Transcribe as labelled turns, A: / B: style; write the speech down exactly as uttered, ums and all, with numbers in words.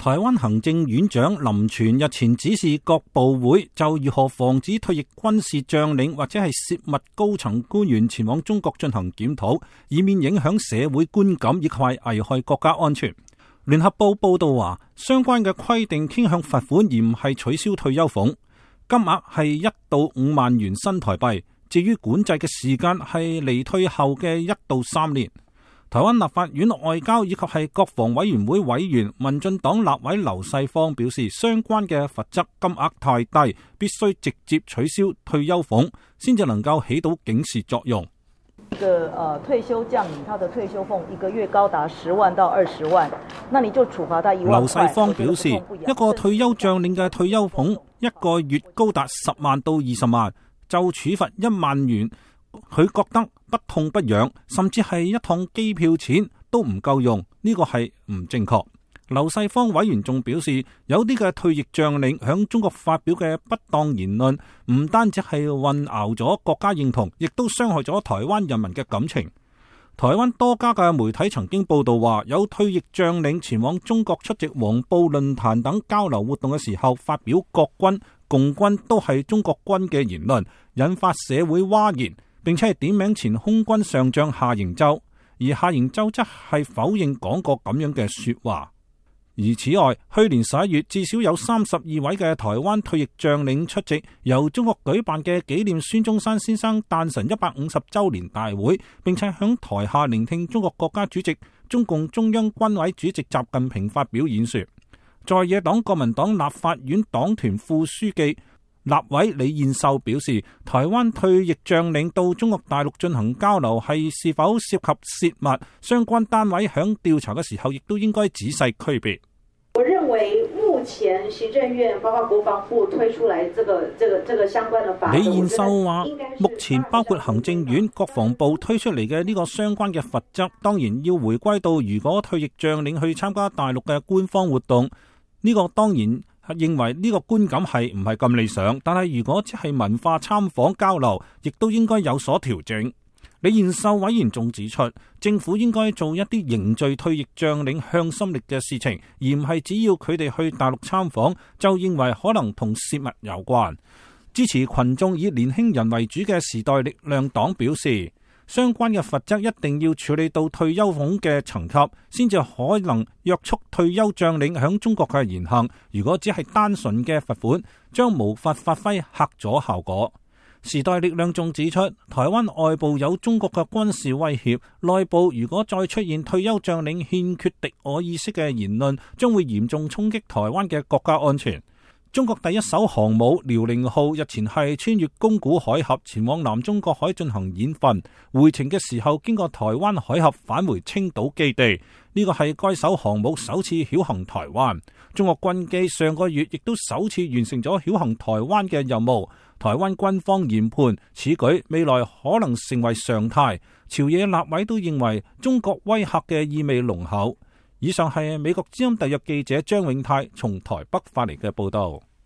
A: 台灣行政院長林全日前指示各部會就如何防止退役軍事將領或者係涉密高層官員前往中國進行檢討，以免影響社會觀感以及危害國家安全。聯合報報道話，相關嘅規定傾向罰款而唔係取消退休俸，金額係一到五萬元新台幣。至於管制嘅時間係離退後嘅一到三年。台灣立法院外交以及係國防委員會委員民進黨立委劉世芳表示，相關嘅罰則金額太低，必須直接取消退休俸，先至能夠起到警示作用。
B: 一個呃退休將領，他的退休俸一個月高達十萬到二十萬，那你就處罰他一萬塊。劉世芳表示，一個退休將領嘅退休俸一個月高達十萬到二十萬，就處罰一萬元。佢覺得不痛不癢，甚至係一趟機票錢都唔夠用，呢個係唔正確。劉世芳委員仲表示，有啲嘅退役將領響中國發表嘅不當言論，唔單止係混淆咗國家認同，亦都傷害咗台灣人民嘅感情。台灣多家嘅媒體曾經報道話，有退役將領前往中國出席黃埔論壇等交流活動嘅時候，發表國軍、共軍都係中國軍嘅言論，引發社會譁然。並且係點名前空軍上將夏營洲，而夏營洲則係否認講過咁樣嘅說話。而此外，去年十一月至少有三十二位嘅台灣退役將領出席由中國舉辦嘅紀念孫中山先生誕辰一百五十周年大會，並且響台下聆聽中國國家主席、中共中央軍委主席習近平發表演說。在野黨國民黨立法院黨團副書記立委李彥秀表示，台灣退役將領到中國大陸進行交流係是，是否涉及洩密，相關單位響調查嘅時候亦都應該仔細區別。
C: 我認為目前行政院包括國防部推出來這個、這個、這個相關的法。
A: 李彥秀話，目前包括行政院、國防部推出嚟嘅呢個相關嘅罰則，當然要回歸到如果退役將領去參加大陸嘅官方活動，呢、這個當然。認為呢個觀感係唔係咁理想，但係如果只係文化參訪交流，亦都應該有所調整。李彥秀委員仲指出，政府應該做一啲凝聚退役將領向心力嘅事情，而唔係只要佢哋去大陸參訪就認為可能同洩密有關。支持群眾以年輕人為主嘅時代力量黨表示，相關嘅罰則一定要處理到退休俸嘅層級，先至可能約束退休將領響中國嘅言行。如果只係單純嘅罰款，將無法發揮嚇阻效果。時代力量仲指出，台灣外部有中國嘅軍事威脅，內部如果再出現退休將領欠缺敵我意識嘅言論，將會嚴重衝擊台灣嘅國家安全。中國第一艘航母遼寧號日前係穿越宮古海峽前往南中國海進行演訓，回程嘅時候經過台灣海峽返回青島基地。呢個係該艘航母首次繞行台灣。中國軍機上個月亦都首次完成咗繞行台灣嘅任務。台灣軍方研判此舉未來可能成為常態。朝野立委都認為中國威嚇嘅意味濃厚。以上係美國之音特約記者張永泰從台北發嚟嘅報道。